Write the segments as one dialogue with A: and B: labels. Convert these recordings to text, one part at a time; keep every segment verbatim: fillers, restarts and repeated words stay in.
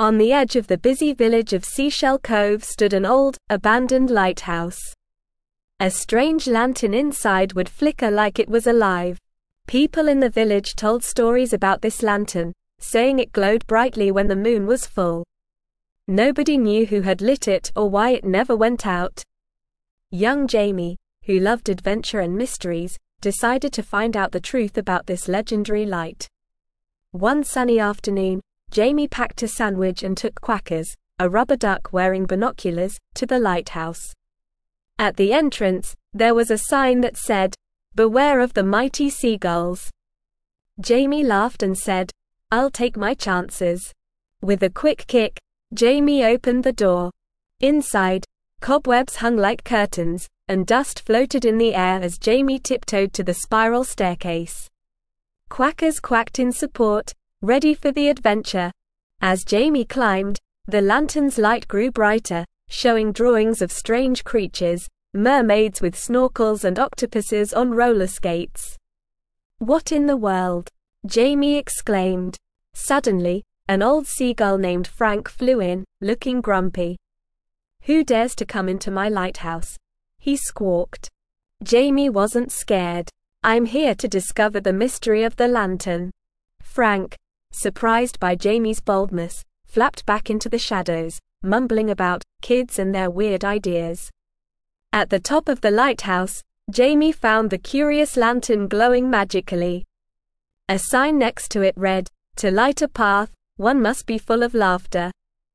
A: On the edge of the busy village of Seashell Cove stood an old, abandoned lighthouse. A strange lantern inside would flicker like it was alive. People in the village told stories about this lantern, saying it glowed brightly when the moon was full. Nobody knew who had lit it or why it never went out. Young Jamie, who loved adventure and mysteries, decided to find out the truth about this legendary light. One sunny afternoon, Jamie packed a sandwich and took Quackers, a rubber duck wearing binoculars, to the lighthouse. At the entrance, there was a sign that said, "Beware of the mighty seagulls." Jamie laughed and said, "I'll take my chances." With a quick kick, Jamie opened the door. Inside, cobwebs hung like curtains, and dust floated in the air as Jamie tiptoed to the spiral staircase. Quackers quacked in support, ready for the adventure. As Jamie climbed, the lantern's light grew brighter, showing drawings of strange creatures, mermaids with snorkels and octopuses on roller skates. "What in the world?" Jamie exclaimed. Suddenly, an old seagull named Frank flew in, looking grumpy. "Who dares to come into my lighthouse?" he squawked. Jamie wasn't scared. "I'm here to discover the mystery of the lantern." Frank, surprised by Jamie's boldness, flapped back into the shadows, mumbling about kids and their weird ideas. At the top of the lighthouse, Jamie found the curious lantern glowing magically. A sign next to it read, "To light a path, one must be full of laughter."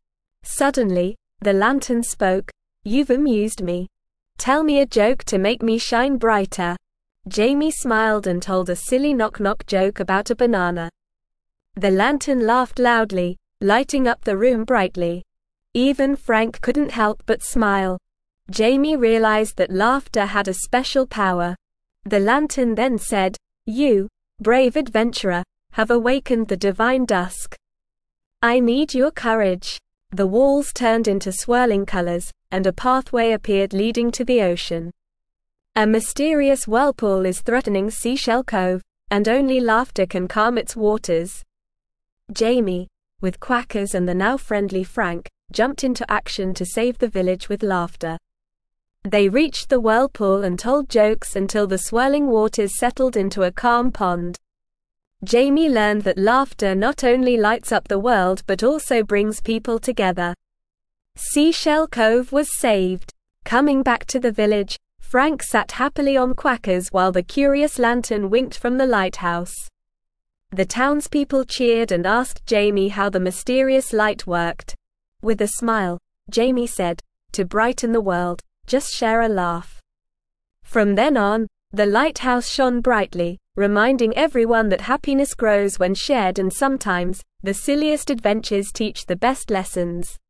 A: Suddenly, the lantern spoke, "You've amused me. Tell me a joke to make me shine brighter." Jamie smiled and told a silly knock-knock joke about a banana. The lantern laughed loudly, lighting up the room brightly. Even Frank couldn't help but smile. Jamie realized that laughter had a special power. The lantern then said, "You, brave adventurer, have awakened the divine dusk. I need your courage." The walls turned into swirling colors, and a pathway appeared leading to the ocean. A mysterious whirlpool is threatening Seashell Cove, and only laughter can calm its waters. Jamie, with Quackers and the now friendly Frank, jumped into action to save the village with laughter. They reached the whirlpool and told jokes until the swirling waters settled into a calm pond. Jamie learned that laughter not only lights up the world but also brings people together. Seashell Cove was saved. Coming back to the village, Frank sat happily on Quackers while the curious lantern winked from the lighthouse. The townspeople cheered and asked Jamie how the mysterious light worked. With a smile, Jamie said, "To brighten the world, just share a laugh." From then on, the lighthouse shone brightly, reminding everyone that happiness grows when shared, and sometimes, the silliest adventures teach the best lessons.